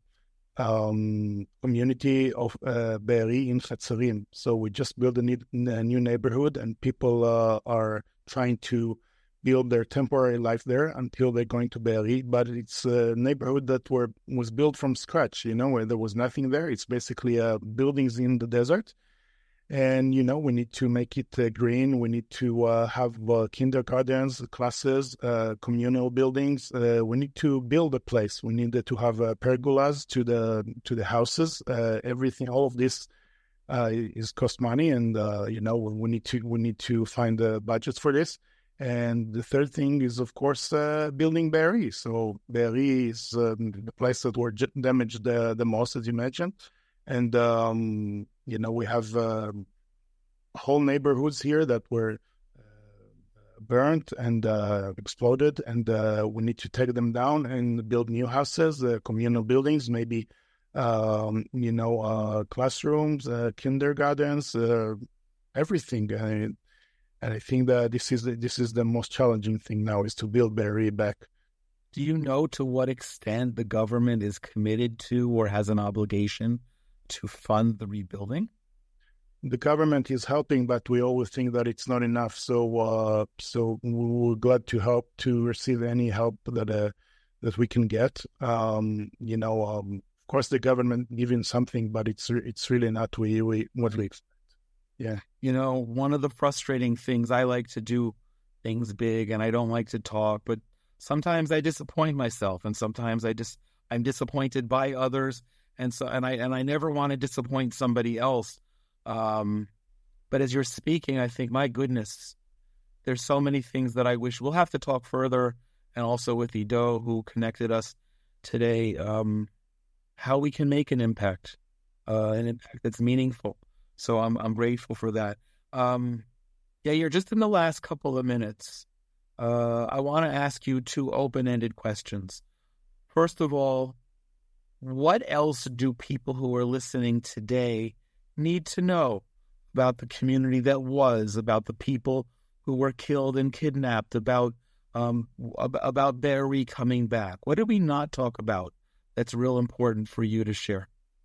um, community of uh, Be'eri in Chatzarim. So we just built a, need, a new neighborhood, and people uh, are trying to build their temporary life there until they're going to Be'eri. But it's a neighborhood that were was built from scratch, you know, where there was nothing there. It's basically uh, buildings in the desert. And, you know, we need to make it uh, green. We need to uh, have uh, kindergartens, classes, uh, communal buildings. Uh, we need to build a place. We need to have uh, pergolas to the to the houses. Uh, everything, all of this uh, is cost money, and uh, you know, we need to we need to find the budgets for this. And the third thing is, of course, uh, building Be'eri. So Be'eri is um, the place that were damaged the, the most, as you mentioned. And, um, you know, we have uh, whole neighborhoods here that were uh, burnt and uh, exploded, and uh, we need to take them down and build new houses, uh, communal buildings, maybe, um, you know, uh, classrooms, uh, kindergartens, uh, everything. Uh, And I think that this is the, this is the most challenging thing now, is to build Be'eri back. Do you know to what extent the government is committed to or has an obligation to fund the rebuilding? The government is helping, but we always think that it's not enough. So uh, so we're glad to help, to receive any help that uh, that we can get. Um, you know, um, of course, the government giving something, but it's it's really not we, we what we expect. Yeah. You know, one of the frustrating things, I like to do things big and I don't like to talk, but sometimes I disappoint myself, and sometimes I just, I'm disappointed by others. And so, and I, and I never want to disappoint somebody else. Um, but as you're speaking, I think, my goodness, there's so many things that I wish. We'll have to talk further, and also with Ido, who connected us today, um, how we can make an impact, uh, an impact that's meaningful. So I'm I'm grateful for that. Um, yeah, you're just in the last couple of minutes. Uh, I want to ask you two open-ended questions. First of all, what else do people who are listening today need to know about the community that was, about the people who were killed and kidnapped, about um, about Be'eri coming back? What did we not talk about that's real important for you to share?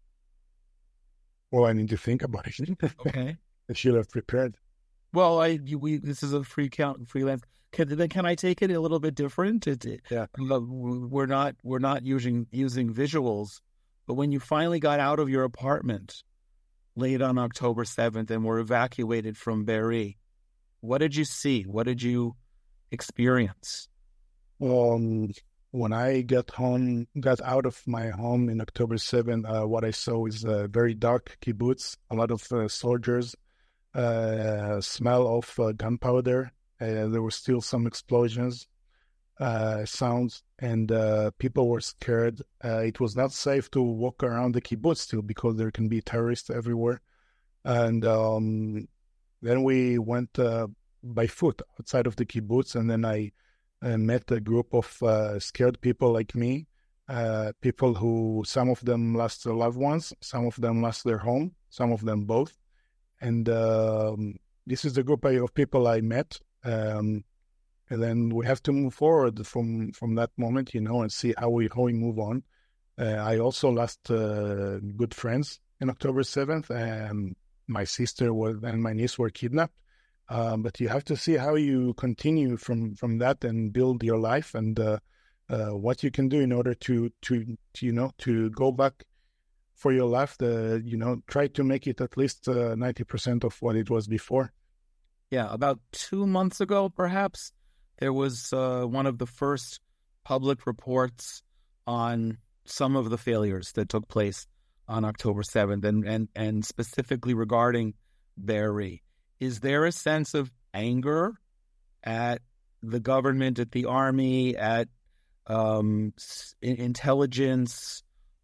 Well, I need to think about it. Okay. I should have prepared. Well, I we this is a free count freelance. Can then can I take it a little bit different? It, it, Yeah. We're not we're not using using visuals, but when you finally got out of your apartment late on October seventh and were evacuated from Be'eri, what did you see? What did you experience? Um, when I got home, got out of my home in October seventh, uh, what I saw is a very dark kibbutz, a lot of uh, soldiers, uh, smell of uh, gunpowder. Uh, there were still some explosions, uh, sounds, and uh, people were scared. Uh, it was not safe to walk around the kibbutz still because there can be terrorists everywhere. And um, then we went uh, by foot outside of the kibbutz, and then I uh, met a group of uh, scared people like me, uh, people who, some of them lost their loved ones, some of them lost their home, some of them both. And um, this is the group of people I met. Um, and then we have to move forward from, from that moment, you know, and see how we, how we move on. Uh, I also lost uh, good friends in October seventh, and my sister was, and my niece were kidnapped. Um, but you have to see how you continue from, from that and build your life, and uh, uh, what you can do in order to, to, to, you know, to go back for your life, the, you know, try to make it at least uh, ninety percent of what it was before. Yeah, about two months ago, perhaps, there was uh, one of the first public reports on some of the failures that took place on October seventh, and, and, and specifically regarding Be'eri. Is there a sense of anger at the government, at the army, at um, intelligence?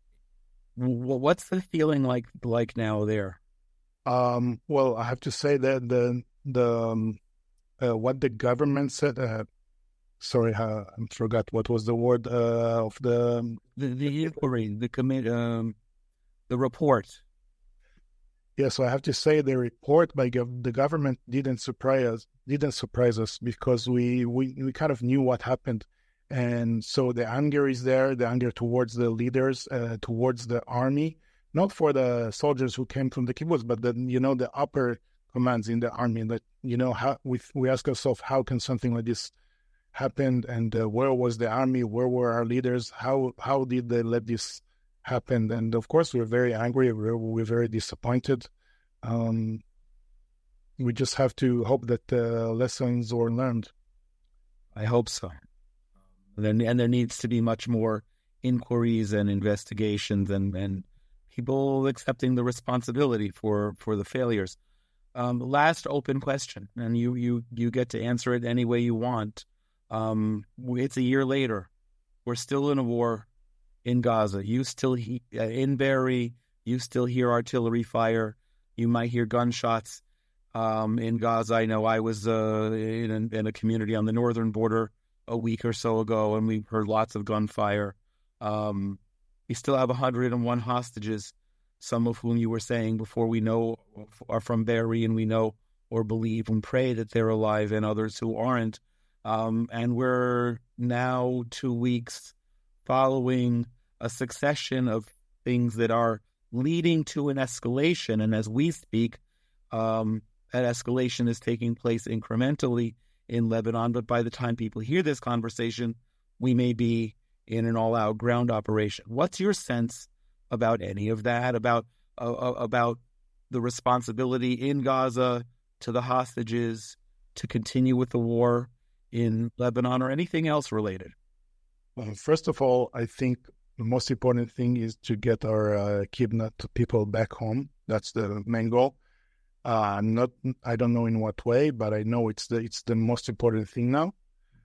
What's the feeling like like now there? Um, well, I have to say that the the um, uh, what the government said. Uh, sorry, uh, I forgot what was the word uh, of the the, the inquiry, the commit, um, the report. Yeah, so I have to say the report by gov- the government didn't surprise us. Didn't surprise us because we, we we kind of knew what happened, and so the anger is there. The anger towards the leaders, uh, towards the army, not for the soldiers who came from the kibbutz, but the you know the upper commands in the army. That you know how we we ask ourselves, how can something like this happen, and uh, where was the army? Where were our leaders? How how did they let this happened? And of course, we're very angry. We're, we're very disappointed. Um, we just have to hope that the uh, lessons were learned. I hope so. And, and there needs to be much more inquiries and investigations, and, and people accepting the responsibility for, for the failures. Um, last open question, and you, you, you get to answer it any way you want. Um, it's a year later. We're still in a war in Gaza. You still he, uh, in Be'eri, you still hear artillery fire. You might hear gunshots um, in Gaza. I know I was uh, in, a, in a community on the northern border a week or so ago, and we heard lots of gunfire. Um, we still have one hundred one hostages, some of whom you were saying before we know are from Be'eri, and we know or believe and pray that they're alive, and others who aren't. Um, and we're now two weeks following a succession of things that are leading to an escalation. And as we speak, um, that escalation is taking place incrementally in Lebanon. But by the time people hear this conversation, we may be in an all-out ground operation. What's your sense about any of that, about uh, about the responsibility in Gaza to the hostages to continue with the war in Lebanon, or anything else related? Well, first of all, I think the most important thing is to get our uh, kidnapped people back home. That's the main goal. Uh, not, I don't know in what way, but I know it's the it's the most important thing now.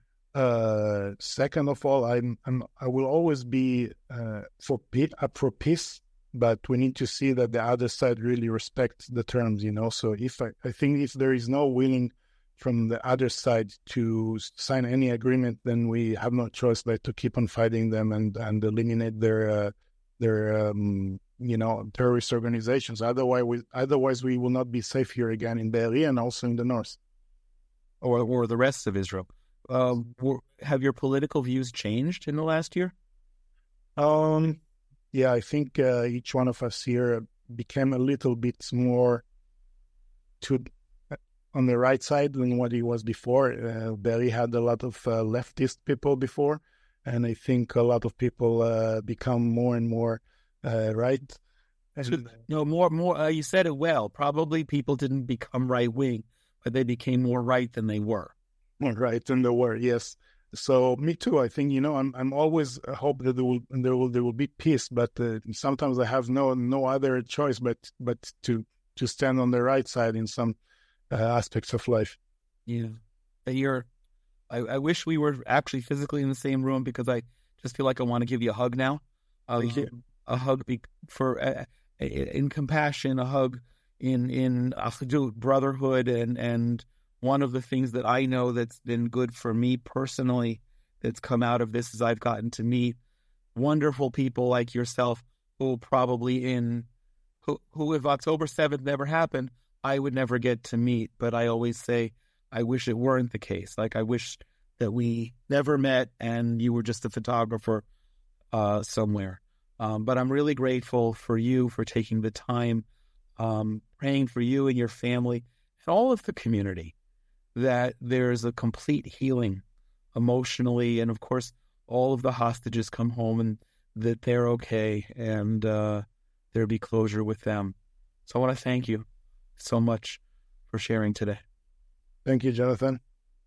Uh, second of all, I'm, I'm I will always be uh, for pe- up for peace, but we need to see that the other side really respects the terms. You know, so if I, I think if there is no willing from the other side to sign any agreement, then we have no choice but to keep on fighting them and, and eliminate their uh, their um, you know terrorist organizations. Otherwise, we otherwise we will not be safe here again in Be'eri and also in the north, or or the rest of Israel. Um, have your political views changed in the last year? Um, yeah, I think uh, each one of us here became a little bit more to. on the right side than what he was before. Uh, Be'eri had a lot of uh, leftist people before, and I think a lot of people uh, become more and more uh, right. And, no, more, more. Uh, you said it well. Probably people didn't become right wing, but they became more right than they were. More right than they were. Yes, So me too. I think, you know, I'm I'm always hope that there will there will there will be peace, but uh, sometimes I have no no other choice but but to to stand on the right side in some uh, aspects of life. Yeah, you're. I, I wish we were actually physically in the same room, because I just feel like I want to give you a hug now. Um, a hug be, for uh, in compassion, a hug in in achadut, brotherhood, and and. One of the things that I know that's been good for me personally that's come out of this is I've gotten to meet wonderful people like yourself who probably in, who, who if October seventh never happened, I would never get to meet. But I always say, I wish it weren't the case. Like, I wish that we never met and you were just a photographer uh, somewhere. Um, but I'm really grateful for you for taking the time, um, praying for you and your family and all of the community, that there's a complete healing emotionally, and of course all of the hostages come home and that they're okay, and uh, there'll be closure with them. So I want to thank you so much for sharing today. Thank you, Jonathan.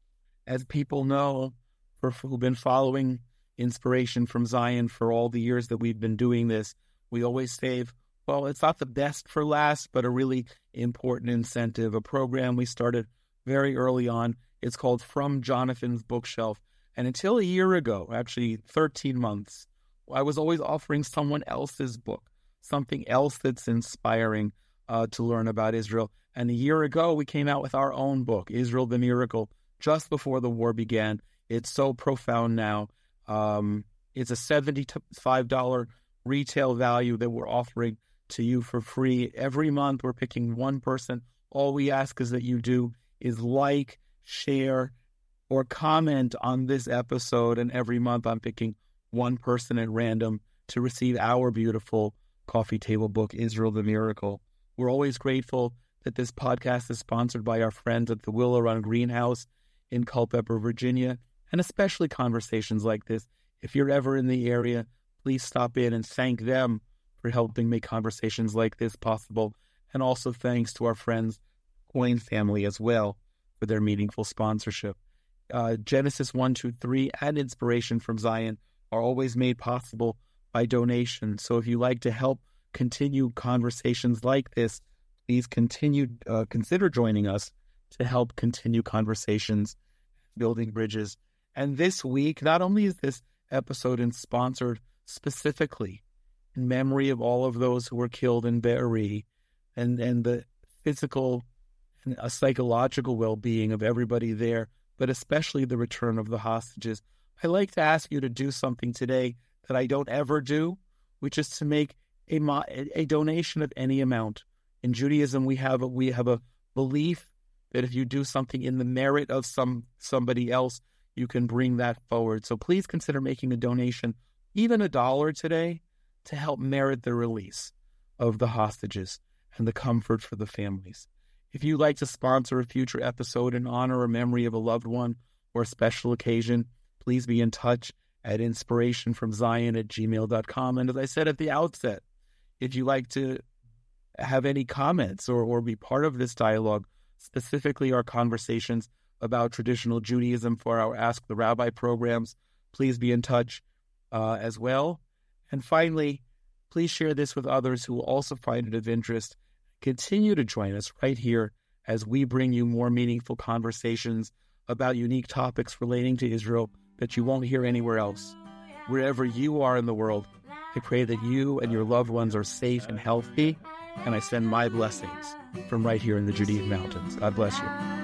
As people know, for who've been following Inspiration from Zion for all the years that we've been doing this, we always save, well, it's not the best for last, but a really important incentive, a program we started very early on. It's called From Jonathan's Bookshelf. And until a year ago, actually thirteen months, I was always offering someone else's book, something else that's inspiring uh, to learn about Israel. And a year ago, we came out with our own book, Israel the Miracle, just before the war began. It's so profound now. Um, it's a seventy-five dollars retail value that we're offering to you for free. Every month, we're picking one person. All we ask is that you do is like, share, or comment on this episode. And every month I'm picking one person at random to receive our beautiful coffee table book, Israel the Miracle. We're always grateful that this podcast is sponsored by our friends at the Willow Run Greenhouse in Culpeper, Virginia, and especially conversations like this. If you're ever in the area, please stop in and thank them for helping make conversations like this possible. And also thanks to our friends Coin family as well for their meaningful sponsorship. Uh, Genesis one, two, three and Inspiration from Zion are always made possible by donation. So if you like to help continue conversations like this, please continue, uh, consider joining us to help continue conversations, building bridges. And this week, not only is this episode sponsored specifically in memory of all of those who were killed in Be'eri and, and the physical and a psychological well-being of everybody there, but especially the return of the hostages, I like to ask you to do something today that I don't ever do, which is to make a a donation of any amount. In Judaism, we have a, we have a belief that if you do something in the merit of some somebody else, you can bring that forward. So please consider making a donation, even a dollar today, to help merit the release of the hostages and the comfort for the families. If you'd like to sponsor a future episode in honor or memory of a loved one or a special occasion, please be in touch at inspirationfromzion at gmail dot com. And as I said at the outset, if you'd like to have any comments or, or be part of this dialogue, specifically our conversations about traditional Judaism for our Ask the Rabbi programs, please be in touch uh, as well. And finally, please share this with others who will also find it of interest. Continue to join us right here as we bring you more meaningful conversations about unique topics relating to Israel that you won't hear anywhere else. Wherever you are in the world, I pray that you and your loved ones are safe and healthy, and I send my blessings from right here in the Judean Mountains. God bless you.